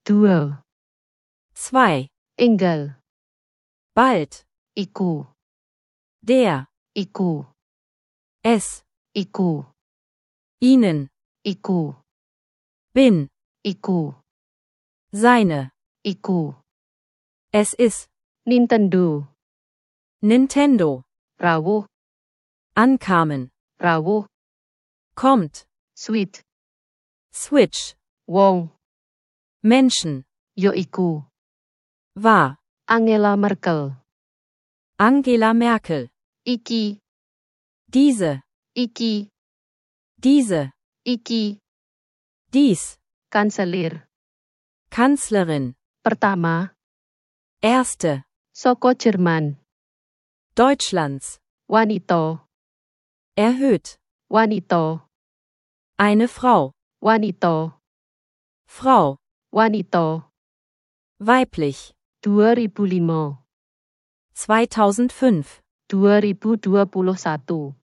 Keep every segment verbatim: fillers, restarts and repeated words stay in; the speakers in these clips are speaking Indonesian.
Dua. Zwei. Enggal. Bald. Iku. Der. Iku. Es. Iku. Ihnen. Iku. Bin. Iku. Seine. Iku. Es ist. Nintendo. Nintendo. Rawuh. Ankamen. Rawuh. Kommt. Sweet. Switch. Wong. Menschen. Ya iku. War. Angela Merkel. Angela Merkel. Iki. Diese. Iki. Diese. Iki. Dies. Kanselir. Kanzlerin. Pertama. Erste. Saka Jerman. Deutschlands. Wanita. Erhöht. Wanita. Eine Frau. Wanita. Frau. Wanita. Weiblich. dua ribu lima. zweitausendfünf. dua ribu dua puluh satu.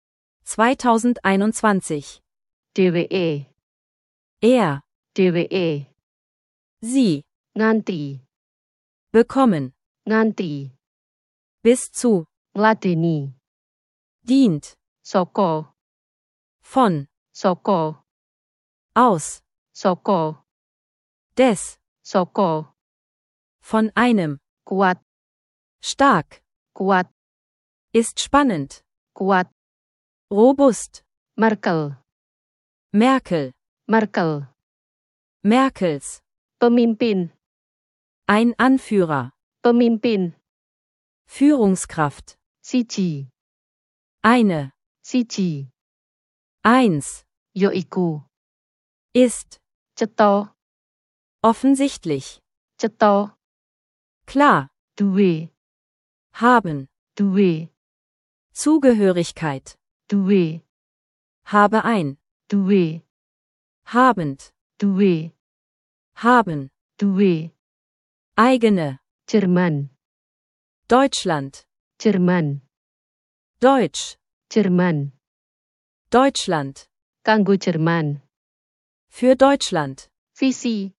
zweitausendeinundzwanzig. Dheweke. Er. Dheweke. Sie. Nganti. Bekommen. Nganti. Bis zu. Ngladeni. Dient. Saka. Von. Saka. Aus. Saka. Des. Saka. Von einem. Kuat. Stark. Kuat. Ist spannend. Kuat. Robust. Merkel. Merkel. Merkel. Merkels. Pemimpin. Ein Anführer. Pemimpin. Führungskraft. Siji. Eine. Siji. Eins. Ya iku. Ist. Cetha. Offensichtlich. Cetha. Klar. Duwe. Haben. Duwe. Zugehörigkeit. Duwe. Habe ein. Duwe. Habend. Duwe. Haben. Duwe. Eigene. Jerman. Deutschland. Jerman. Deutsch. Jerman. Deutschland. Kanggo Jerman. Für Deutschland. Visi.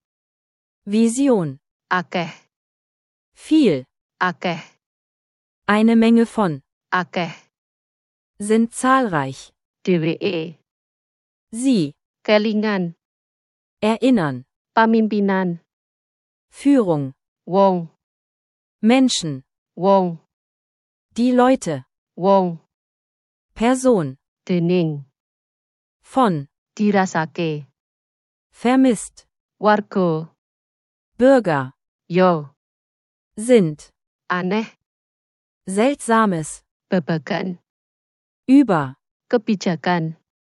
Vision. Akeh. Viel. Akeh. Eine Menge von. Akeh. Sind zahlreich. Dheweke. Sie. Kelingan. Erinnern. Pamimpinan. Führung. Wong. Menschen. Wong. Die Leute. Wong. Person. Dening. Von. Dirasake. Vermisst. Warga. Bürger. Ya. Sind. Aneh. Seltsames. Babagan. Über. Kebijakan.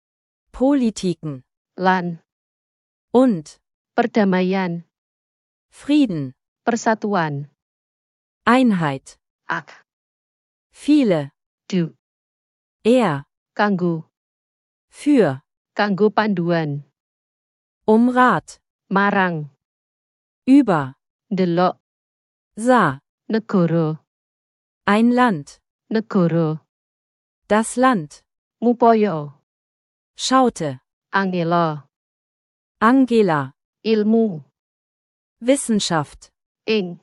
Politiken. Lan. Und. Perdamaian. Frieden. Persatuan. Einheit. Ak. Viele. Du. Er. Kanggo. Für. Kanggo panduan. Um Rat. Marang. Über. Ndelok. Sah. Negara. Ein Land. Negara. Das Land. Ngupaya. Schaute. Angela. Angela. Ilmu. Wissenschaft. Ing.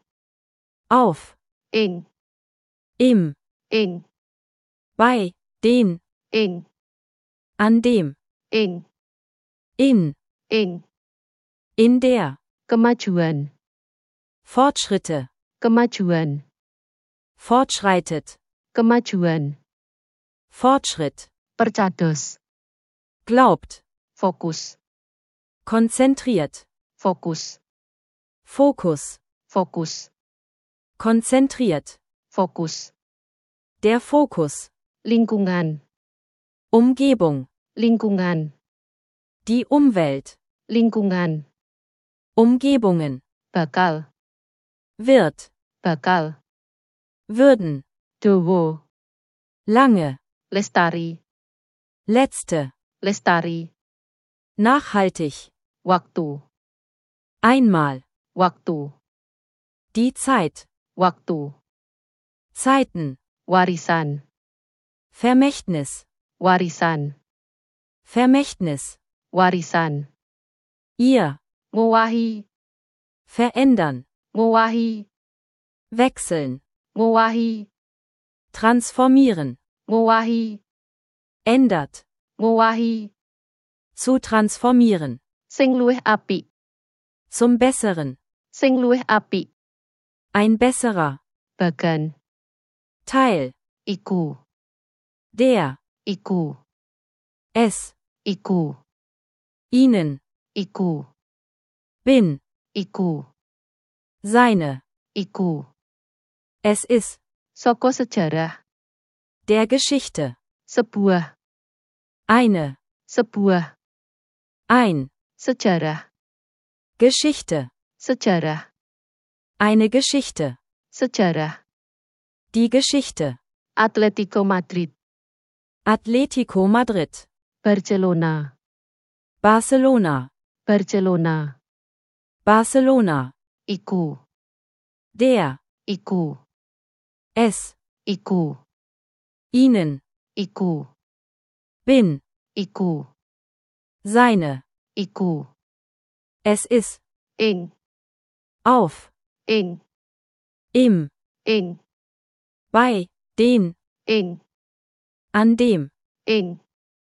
Auf. Ing. Im. Ing. Bei. Den. Ing. An dem. Ing. In. Ing. In der. Kemajuan. Fortschritte. Kemajuan. Fortschreitet. Kemajuan. Fortschritt. Percados. Glaubt. Fokus. Konzentriert. Fokus. Fokus. Fokus. Konzentriert. Fokus. Der Fokus. Lingkungan. Umgebung. Lingkungan. Die Umwelt. Lingkungan. Umgebungen. Bakal. Wird. Bakal. Würden. Dawa. Lange. Lestari. Letzte. Lestari. Nachhaltig. Waktu. Einmal. Waktu. Die Zeit. Waktu. Zeiten. Warisan. Vermächtnis. Warisan. Vermächtnis. Warisan. Ihr. Ngowahi. Verändern. ngowahi, Wechseln. ngowahi, Transformieren. ngowahi, Ändert. ngowahi, Zu transformieren. sing luwih apik, Zum Besseren. sing luwih apik, Ein besserer. bagan, Teil. iku, Der. iku, Es. iku, Ihnen. iku, Bin. iku, Seine. iku, Es ist. saka sejarah, Der Geschichte. sebuah, Eine. sebuah, Ein. sejarah, Geschichte. sejarah, Eine Geschichte. sejarah, Die Geschichte. Atletico Madrid, Atletico Madrid. Barcelona, Barcelona. Barcelona, Barcelona. iku, Der. iku, Es. iku, Ihnen. iku, Bin. iku, Seine. iku, Es ist. ing, Auf. ing, Im. ing, Bei. Den. ing, An dem. ing,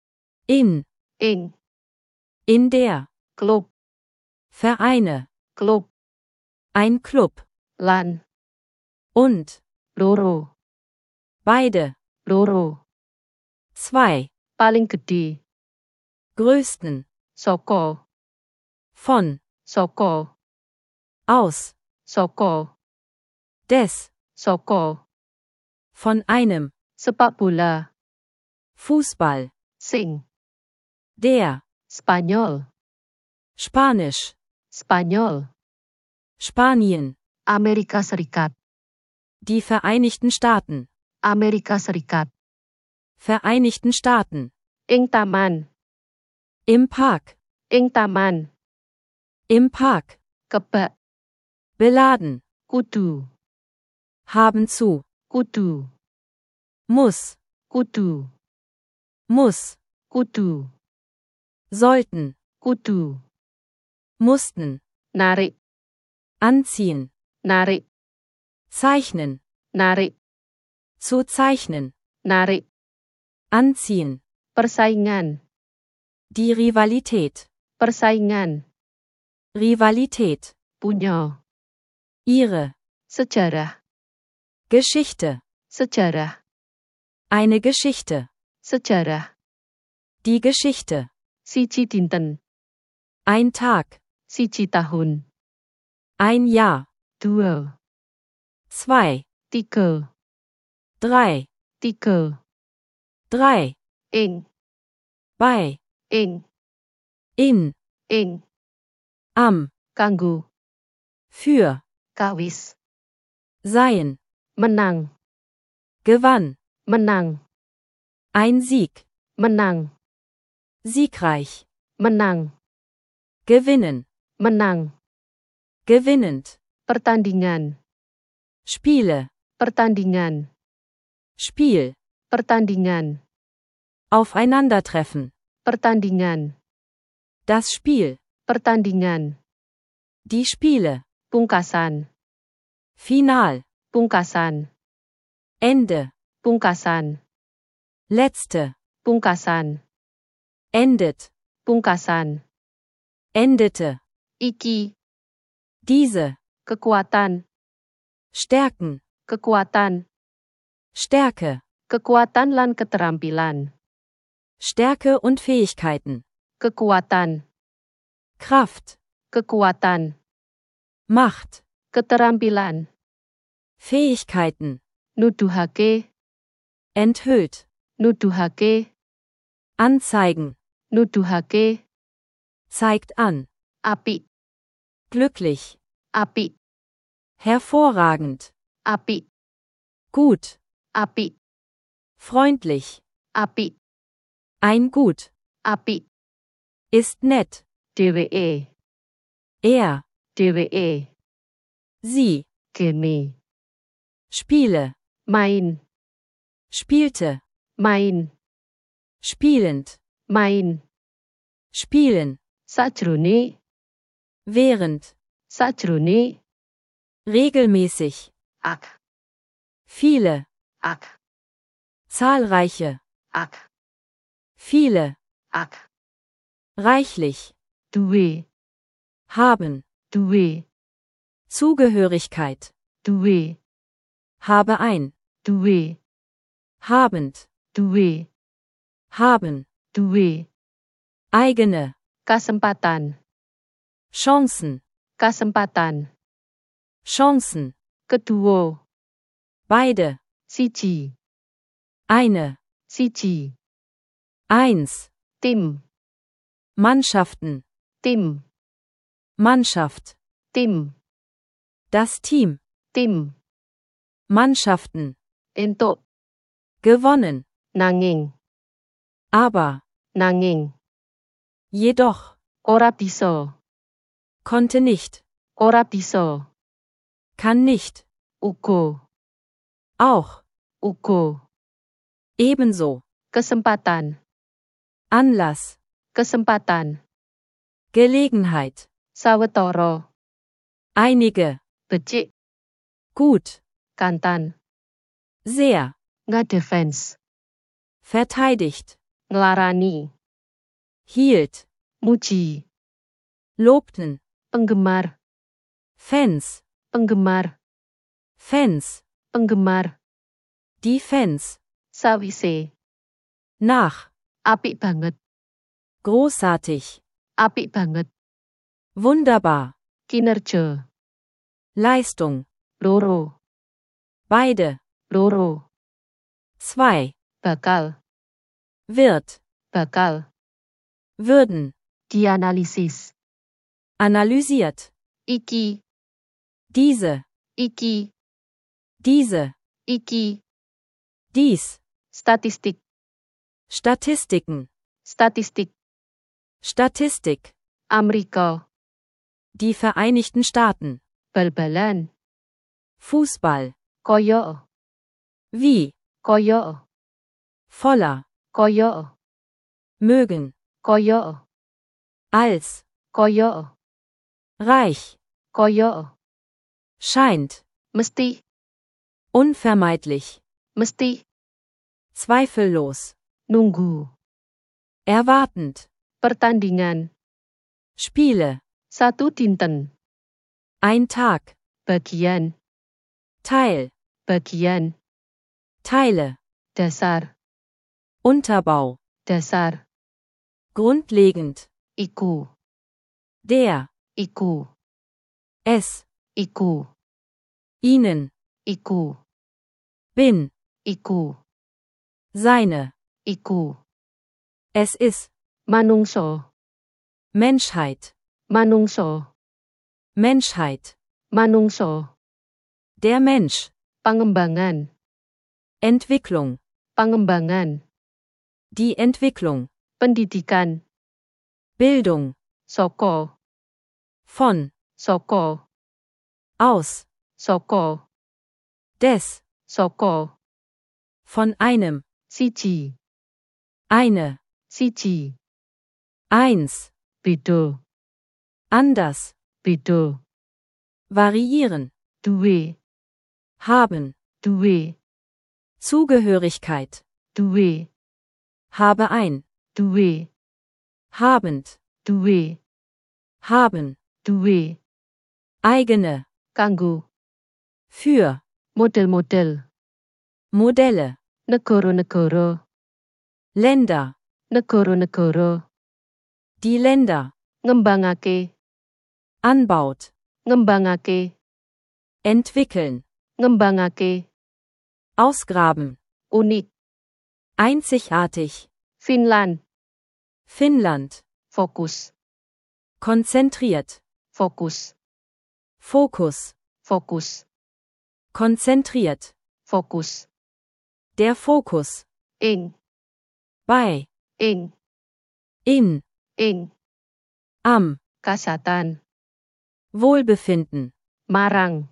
In. ing, In der. klub, Vereine. klub, Ein Club. lan, Und. loro, Beide. loro, Zwei. paling gedhe, Größten. saka, Von. saka, Aus. saka, Des. saka, Von einem. sepak bola, Fußball. sing, Der. Spanyol, Spanisch. Spanyol, Spanien. Amerika Serikat, Die Vereinigten Staaten. Amerika Serikat, Vereinigten Staaten. ing taman, Im Park. ing taman, Im Park. kebak, Beladen. kudu, Haben zu. kudu, Muss. kudu, Muss. kudu, Sollten. kudu, Mussten. narik, Anziehen. narik, Zeichnen. narik, Zu zeichnen. narik, Anziehen. persaingan, Die Rivalität. persaingan, Rivalität. punya, Ihre. sejarah, Geschichte. sejarah, Eine Geschichte. sejarah, Die Geschichte. siji dinten, Ein Tag. siji tahun, Ein Jahr. dua, Zwei. tiga, Drei. tiga, Drei. ing, Bei. ing, In. ing, Am. kanggo, Für. kawis, Seien. menang, Gewann. menang, Ein Sieg. menang, Siegreich. menang, Gewinnen. menang, Gewinnend. pertandingan, Spiele. pertandingan, Spiel. pertandingan, Aufeinandertreffen. pertandingan, Das Spiel. pertandingan, Die Spiele. pungkasan, Final. pungkasan, Ende. pungkasan, Letzte. pungkasan, Endet. pungkasan, Endete. iki, Diese. kekuatan, Stärken. kekuatan, Stärke. kekuatan lan keterampilan, Stärke und Fähigkeiten. kekuatan, Kraft. kekuatan, Macht. keterampilan, Fähigkeiten. nuduhake, Enthüllt. nuduhake, Anzeigen. nuduhake, Zeigt an. apik, Glücklich. apik, Hervorragend. apik, Gut. apik, Freundlich. apik, Ein Gut. apik, Ist nett. dheweke, Er. dheweke, Sie. game, Spiele. main, Spielte. main, Spielend. main, Spielen. sajrone, Während. Sajrone. Regelmäßig. Ak. Viele. Ak. Zahlreiche. Ak. Viele. Ak. Reichlich. Duwe. Haben. Duwe. Zugehörigkeit. Duwe. Habe ein. Duwe. Habend. Duwe. Haben. Duwe. Eigene. Kesempatan. Chancen. Kesempatan. Chancen. Kedua. Beide. Siji. Eine. Siji. Eins. Tim. Mannschaften. Tim. Mannschaft. Tim. Das Team. Tim. Mannschaften. Entuk. Gewonnen. Nanging. Aber. Nanging. Jedoch. Ora bisa. Konnte nicht. Ora bisa. Kann nicht. Uga. Auch. Uga. Ebenso. Kesempatan. Anlass. Kesempatan. Gelegenheit. Sawetara. Einige. Becik. Gut. Kantan. Sehr. Ngadefense. Verteidigt. Nglarani. Hielt. Muji. Lobten. Penggemar. Fans. Penggemar. Fans. Penggemar. Die Fans. Sawise. Nach. Apik banget. Großartig. Apik banget. Wunderbar. Kinerja. Leistung. Loro. Beide. Loro. Zwei. Bakal. Wird. Bakal. Würden. Dianalisis. Analysiert. Iki. Diese. Iki. Diese. Iki. Dies. Statistik. Statistiken. Statistik. Statistik. Amerika. Die Vereinigten Staaten. Bal-balan. Fußball. Kaya. Wie. Kaya. Voller. Kaya. Mögen. Kaya. Als. Kaya. Reich. Kaya. Scheint. Mesti. Unvermeidlich. Mesti. Zweifellos. Nunggu. Erwartend. Pertandingan. Spiele. Satu dinten. Ein Tag. Bagian. Teil. Bagian. Teile. Dasar. Unterbau. Dasar. Grundlegend. Iku. Der. Iku. Es. Iku. Ihnen. Iku. Bin. Iku. Seine. Iku. Es ist. Manungso. Menschheit. Manungso. Menschheit. Manungso. Der Mensch. Pengembangan. Entwicklung. Pengembangan. Die Entwicklung. Pendidikan. Bildung. Soko. Von. Soko. Aus. Soko. Des. Soko. Von einem. Siji. Eine. Siji. Eins. Beda. Anders. Beda. Variieren. Duwe. Haben. Duwe. Zugehörigkeit. Duwe. Habe ein. Duwe. Habend. Duwe. Haben. Duwe. Eigene. Kanggo. Für. Model-model. Modelle. Negara-negara. Länder. Negara-negara. Die Länder. Ngembangake. Anbaut. Ngembangake. Entwickeln. Ngembangake. Ausgraben. Unik. Einzigartig. Finland. Finnland. Fokus. Konzentriert. Fokus. Fokus. Fokus. Konzentriert. Fokus. Der Fokus. Ing. Bei. Ing. In. Ing. Am. Kasatan. Wohlbefinden. Marang.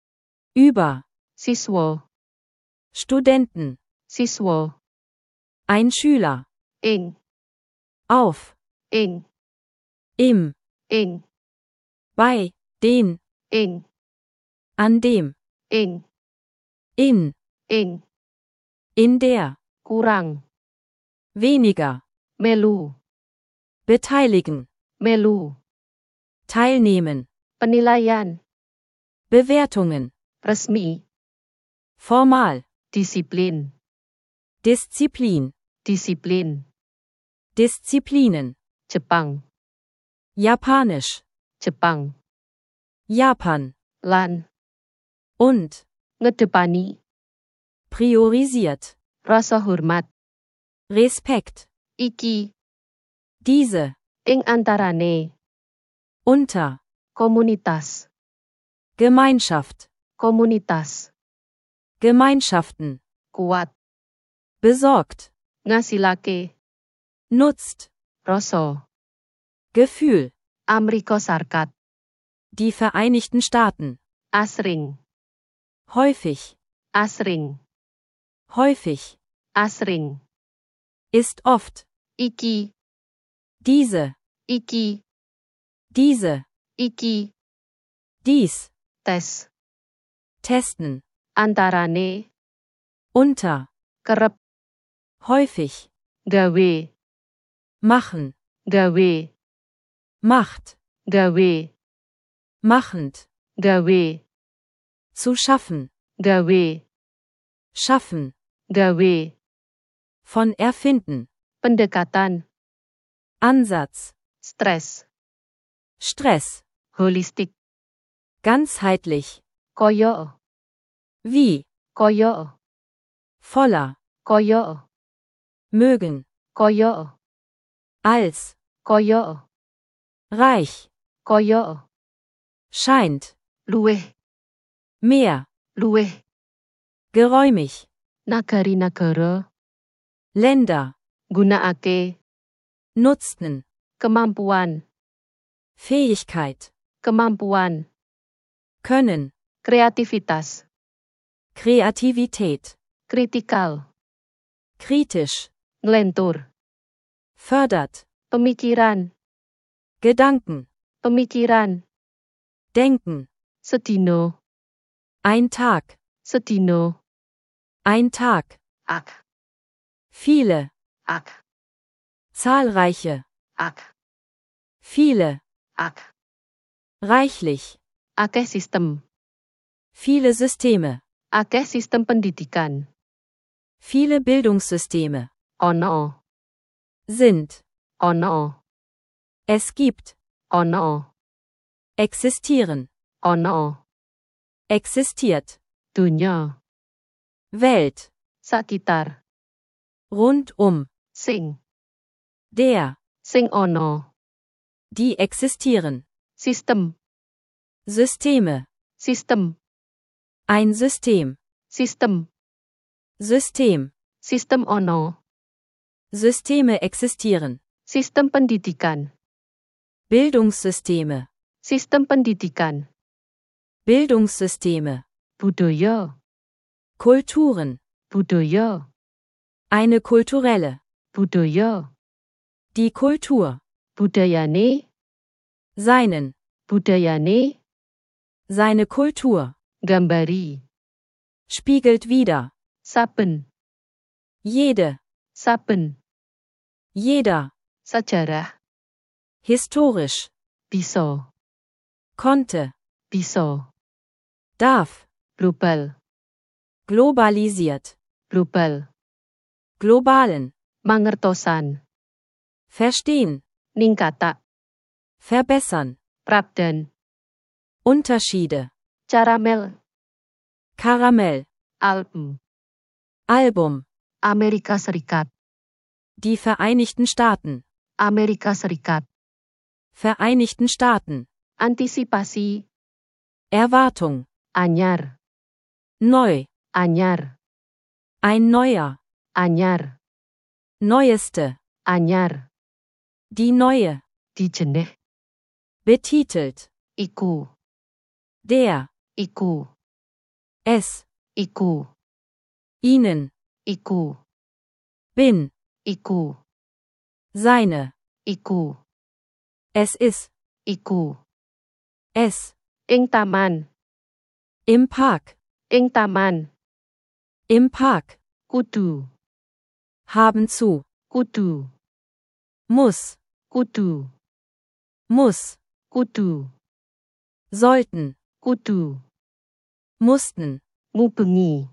Über. Siswa. Studenten. Siswa. Ein Schüler. Ing. Auf. Ing. Im. Ing. Bei. Den, ing, an dem, ing, in, ing, in der, kurang, weniger, melu, beteiligen, melu, teilnehmen, penilaian, Bewertungen, resmi, formal, disiplin, Disziplin, disiplin, Disziplinen, Jepang, Japanisch, Jepang, Japan, lan, und, ngedepani, priorisiert, rasa hormat, Respekt, iki, diese, ing antarane, unter, komunitas, Gemeinschaft, komunitas, Gemeinschaften, kuat, besorgt, ngasilake, nutzt, rasa, Gefühl, Amerika Serikat, die Vereinigten Staaten, asring, häufig, asring, häufig, asring, ist oft, iki, diese, iki, diese, iki, dies, tes, testen, antarane, unter, kerep, häufig, gawe, machen, gawe, macht, gawe, machend, gawe, zu schaffen, gawe, schaffen, gawe, von erfinden, pendekatan, Ansatz, stres, Stress, holistik, ganzheitlich, koyo, wie, koyo, voller, koyo, mögen, koyo, als, koyo, reich, koyo, scheint, luweh, mehr, luweh, geräumig, nagari-nagara, Länder, gunakake, nutzten, kemampuan, Fähigkeit, kemampuan, können, kreativitas, Kreativität, kritikal, kritisch, nglentur, fördert, pemikiran, Gedanken, pemikiran, denken, sedino, ein Tag, sedino, ein Tag, ak, viele, ak, zahlreiche, ak, viele, ak, reichlich, akeh sistem, viele Systeme, akeh sistem pendidikan, viele Bildungssysteme, ono, sind, ono, es gibt, ono, existieren, ono, existiert, dunya, Welt, sakitar, rundum, sing, der, sing ono, die existieren, sistem, Systeme, sistem, ein System, sistem, System, sistem ono, Systeme existieren, sistem pendidikan, Bildungssysteme, sistem pendidikan, Bildungssysteme, budaya, Kulturen, budaya, eine kulturelle, budaya, die Kultur, budayane, seinen, budayane, seine Kultur, gambari, spiegelt wider, saben, jede, saben, jeder, sejarah, historisch, bisa, konnte, bisa, darf, global, globalisiert, global, globalen, mangertosan, verstehen, ningkata, verbessern, prabdan, Unterschiede, caramel, Karamell, album, Album, Amerika Serikat, die Vereinigten Staaten, Amerika Serikat, Vereinigten Staaten, antisipasi, Erwartung, anyar, neu, anyar, ein neuer, anyar, neueste, anyar, die neue, dijeneh, betitelt, iku, der, iku, es, iku, ihnen, iku, bin, iku, seine, iku, es ist, iku, es, ing taman, Im Park. ing taman, Im Park. kudu, Haben zu. kudu, Muss. kudu, Muss. kudu, Sollten. kudu, Mussten. ngubengi,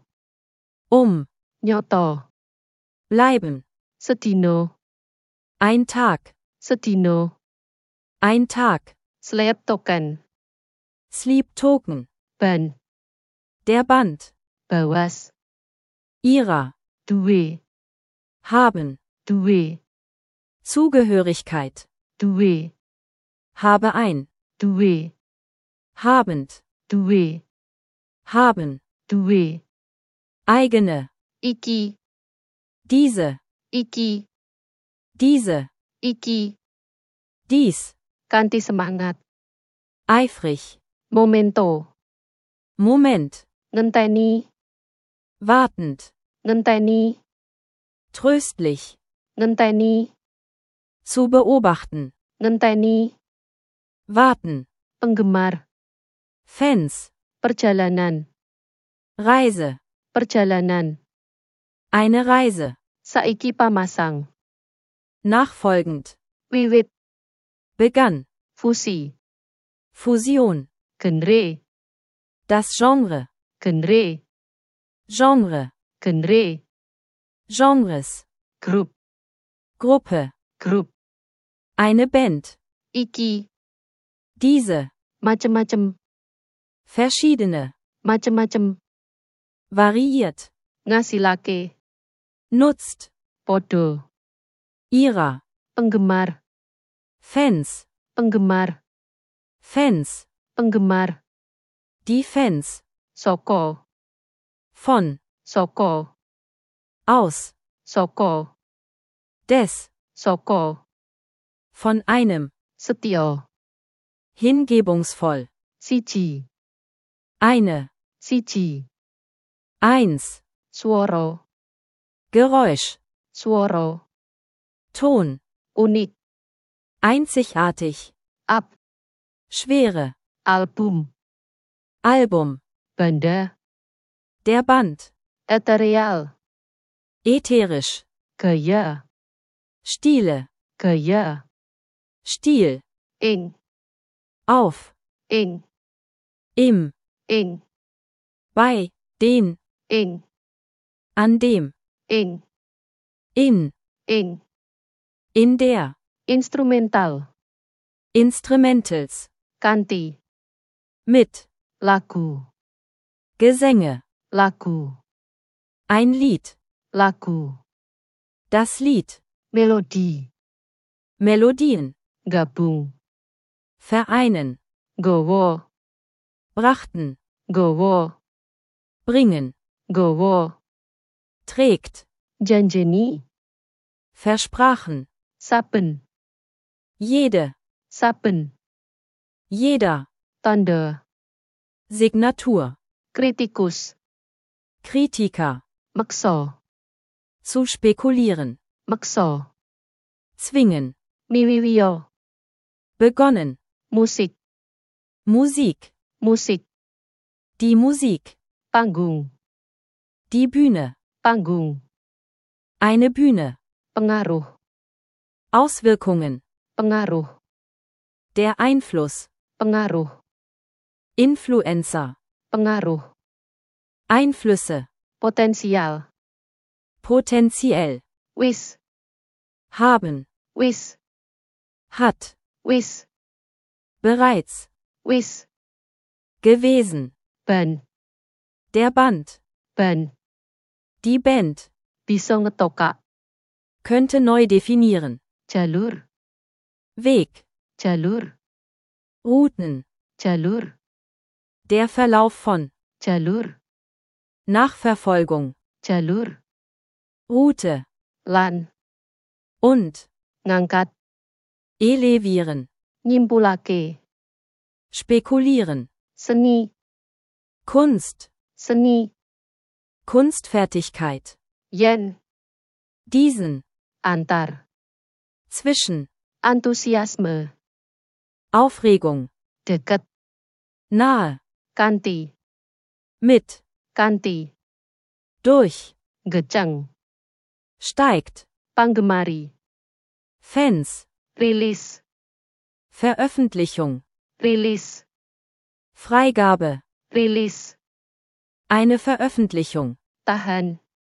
Um. nyoto, Bleiben. sedino, Ein Tag. sedino, Ein Tag. sleptoken, Sleep Token. ban, Der Band. bawas, Ihrer. duwe, Haben. duwe, Zugehörigkeit. duwe, Habe ein. duwe, Habend. duwe, Haben. duwe, Eigene. iki, Diese. iki, Diese. iki, Dies. kanthi semangat, Eifrig. momento, Moment. ngenteni, Wartend. ngenteni, Tröstlich. ngenteni, Zu beobachten. ngenteni, Warten. penggemar, Fans. perjalanan, Reise. perjalanan, Eine Reise. saiki pamasang, Nachfolgend. wiwit, Begann. fusi, Fusion. genre, Das Genre. genre, Genre. genre, Genres. grup, Gruppe. grup, Eine Band. iki, Diese. macem-macem, Verschiedene. macem-macem, Variiert. ngasilake, Nutzt. podo, Ihrer. penggemar, Fans. penggemar, Fans. penggemar, Die Fans. soko, Von. soko, Aus. soko, Des. soko, Von einem. setya, Hingebungsvoll. siji, Eine. siji, Eins. swara, Geräusch. swara, Ton. unik, Einzigartig. ab, Schwere. album, Album. banda, Der Band. ethereal, Ätherisch. gaya, Stile. gaya, Stil. ing, Auf. ing, Im. ing, Bei. Den. ing, An dem. ing, In. ing, In der. instrumental, Instrumentals. kanti, Mit. lagu, Gesänge. lagu, Ein Lied. lagu, Das Lied. melodi, Melodien. gabung, Vereinen. gowo, Brachten. gowo, Bringen. gowo, Trägt. janjeni, Versprachen. saben, Jede. saben, Jeder. tanda, Signatur. kritikus, Kritiker. maksa, Zu spekulieren. maksa, Zwingen. miwiwiyo, Begonnen. musik, Musik. musik, Die Musik. panggung, Die Bühne. panggung, Eine Bühne. pengaruh, Auswirkungen. pengaruh, Der Einfluss. pengaruh, Influencer. pengaruh, Einflüsse. potensial, Potenziell. wis, Haben. wis, Hat. wis, Bereits. wis, Gewesen. ban, Der Band. ban, Die Band. bisa ngetoka, Könnte neu definieren. jalur, Weg. jalur, Routen. jalur, Der Verlauf von. jalur, Nachverfolgung. jalur, Route. lan, Und. ngangkat, Elevieren. nyimpulake, Spekulieren. seni, Kunst. seni, Kunstfertigkeit. yen, Diesen. antar, Zwischen. antusiasme, Aufregung. deket, nahe, kanti, mit, kanti, durch, geceng, steigt, panggemari, Fans, rilis, Veröffentlichung, rilis, Freigabe, rilis, eine Veröffentlichung, tahan,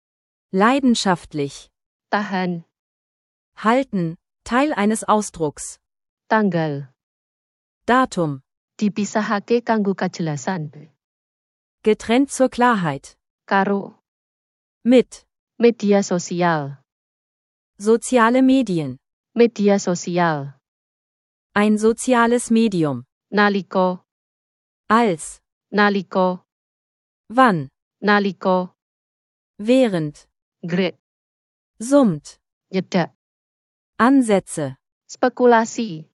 leidenschaftlich, tahan, halten, Teil eines Ausdrucks, tanggal, Datum, dipisahake kanggo kajelasan, getrennt zur Klarheit, karo, mit, media sosial, soziale Medien, media sosial, ein soziales Medium, naliko, als, naliko, wann, naliko, während, grek, summt, nyedak, Ansätze, spekulasi,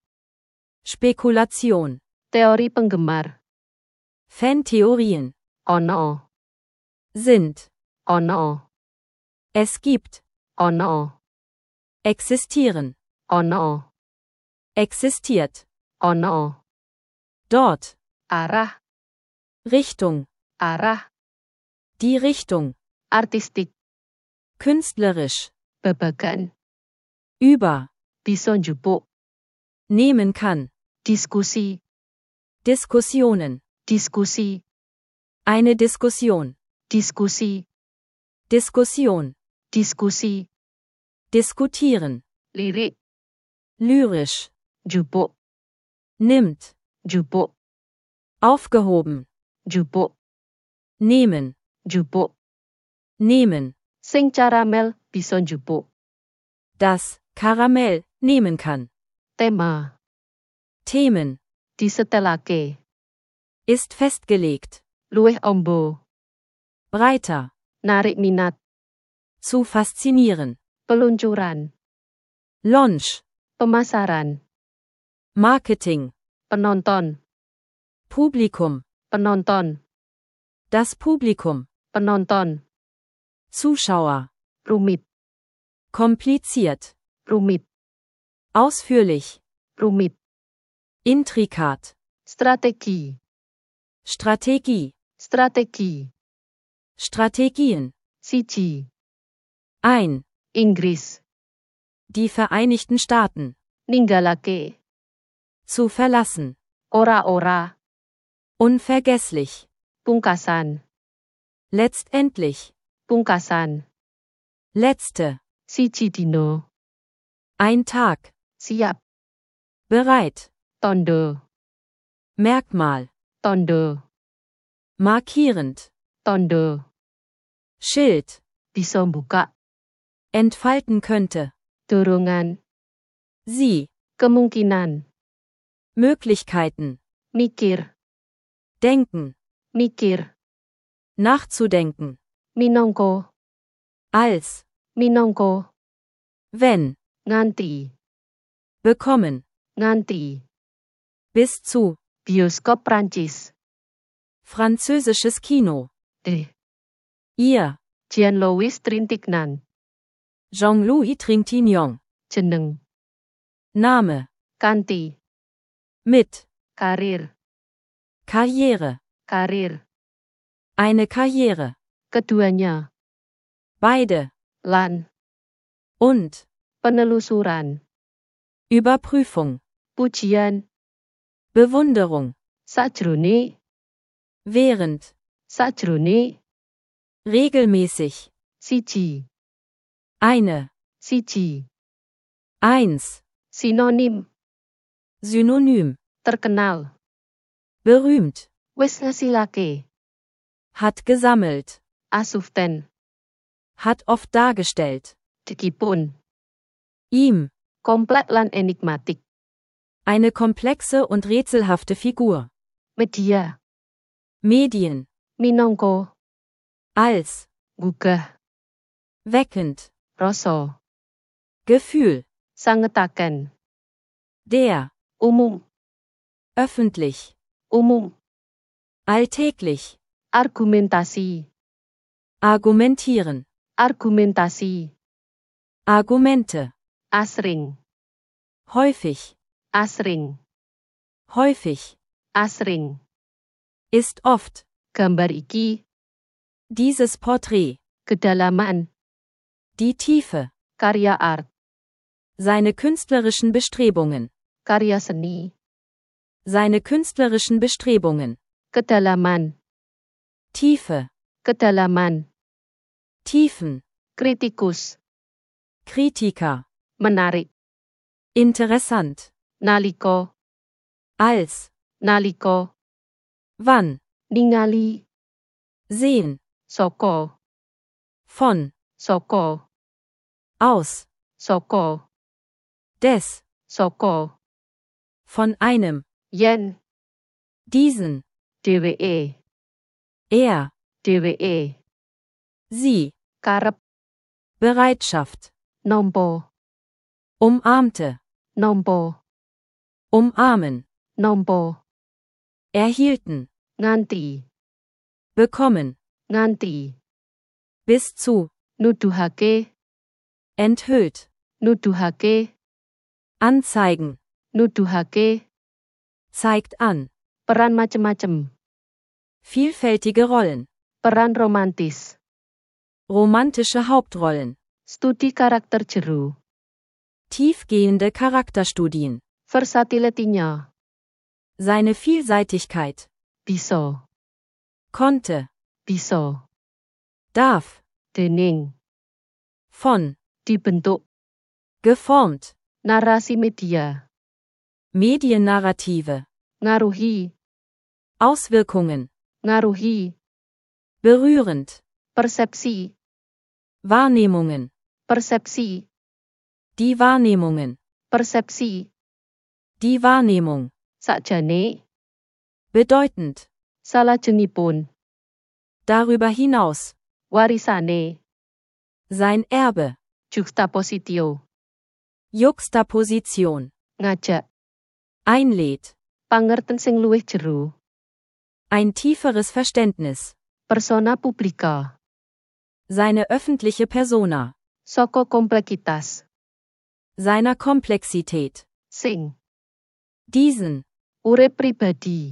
Spekulation, teori penggemar, Fantheorien, ono, sind, ono, es gibt, ono, existieren, ono, existiert, ono, dort, arah, Richtung, arah, die Richtung, artistik, künstlerisch, babagan, über, bisa njupuk, nehmen kann, diskusi, Diskussionen, diskusi, eine Diskussion, diskusi, Diskussion, diskusi, diskutieren, lirik, lyrisch, jupuk, nimmt, jupuk, aufgehoben, jupuk, nehmen, jupuk, nehmen, sing caramel bisa njupuk, das, Karamell, nehmen kann, tema, Themen, disetelake, ist festgelegt, luwih ombo, breiter, narik minat, zu faszinieren, peluncuran, Launch, pemasaran, Marketing, penonton, Publikum, penonton, das Publikum, penonton, Zuschauer, rumit, kompliziert, rumit, ausführlich, rumit, intrikat, strategi, Strategie, strategi, Strategien, siji, ein, Inggris, die Vereinigten Staaten, ninggalake, zu verlassen, ora-ora, unvergesslich, pungkasan, letztendlich, pungkasan, letzte, siji dino, ein Tag, siap, bereit, tondo, Merkmal, tondo, markierend, tondo, Schild, bisa buka, entfalten könnte, dorongan, sie, kemungkinan, Möglichkeiten, mikir, denken, mikir, nachzudenken, minangka, als, minangka, wenn, nganti, bekommen, nganti, bis zu, bioskop Prancis, französisches Kino, de, ihr, Jean-Louis Trintignant, Jean-Louis Trintignant, jeneng, Name, kanti, mit, karir, Karriere, karir, eine Karriere, keduanya, beide, lan, und, penelusuran, Überprüfung, pujian, Bewunderung, sajrone, während, sajrone, regelmäßig, siji, eine, siji, eins, sinonim, Synonym, terkenal, berühmt, wis ngasilake, hat gesammelt, asuften, hat oft dargestellt, dekipun, ihm, komplek lan enigmatik, eine komplexe und rätselhafte Figur, media, Medien, minangka, als, gugah, weckend, rasa, Gefühl, sangetaken, der, umum, öffentlich, umum, alltäglich, argumentasi, argumentieren, argumentasi, Argumente, asring, häufig, asring, häufig, asring, ist oft. Gambar iki. Dieses Porträt. Kedalaman. Die Tiefe. Karya art. Seine künstlerischen Bestrebungen. Karya seni. Seine künstlerischen Bestrebungen. Kedalaman. Tiefe. Kedalaman. Tiefen. Kritikus. Kritiker. Menarik. Interessant. Naliko. Als. Naliko. Wann. Ningali. Sehen. Soko. Von. Soko. Aus. Soko. Des. Soko. Von einem. Yen. Diesen. Dheweke. Er. Dheweke. Sie. Karep. Bereitschaft. Nampa. Umarmte. Nampa. Umarmen. Nampa. Erhielten. Nganti. Bekommen. Nganti. Bis zu. Nuduhake. Enthüllt. Nuduhake. Anzeigen. Nuduhake. Zeigt an. Peran macem-macem. Vielfältige Rollen. Peran romantis. Romantische Hauptrollen. Studi karakter jero. Tiefgehende Charakterstudien. Versatility-nya. Seine Vielseitigkeit. Bisa. Konnte. Bisa. Darf. Dening. Von. Dibentuk. Geformt. Narasi media. Mediennarrative. Ngaruhi. Auswirkungen. Ngaruhi. Berührend. Persepsi. Wahrnehmungen. Persepsi. Die Wahrnehmungen. Persepsi. Die Wahrnehmung. Sakjane. Bedeutend. Salajengipun. Darüber hinaus. Warisane. Sein Erbe. Juxtapositio. Juxtaposition. Ngajak. Einlädt. Pangerten sing luwih jero. Ein tieferes Verständnis. Persona publica. Seine öffentliche Persona. Saka kompleksitas. Seiner Komplexität. Sing. Diesen. Urip pribadi.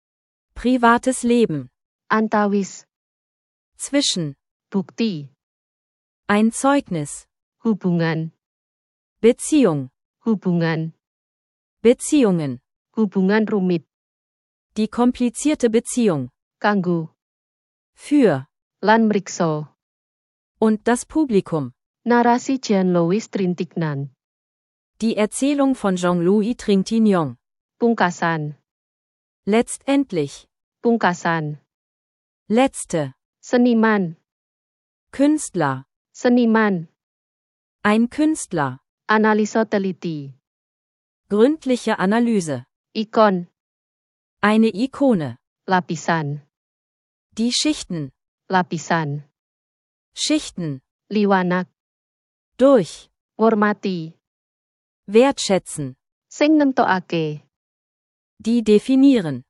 Privates Leben. Antawis. Zwischen. Bukti. Ein Zeugnis. Hubungan. Beziehung. Hubungan. Beziehungen. Hubungan rumit. Die komplizierte Beziehung. Kanggo. Für. Lan mriksa. Und das Publikum. Narasi Jean-Louis Trintignant. Die Erzählung von Jean-Louis Trintignant. Pungkasan. Letztendlich. Pungkasan. Letzte. Seniman. Künstler. Seniman. Ein Künstler. Analisa teliti. Gründliche Analyse. Ikon. Eine Ikone. Lapisan. Die Schichten. Lapisan. Schichten. Liwanak. Durch. Ngormati. Wertschätzen. Sing nemtokake. Die definieren.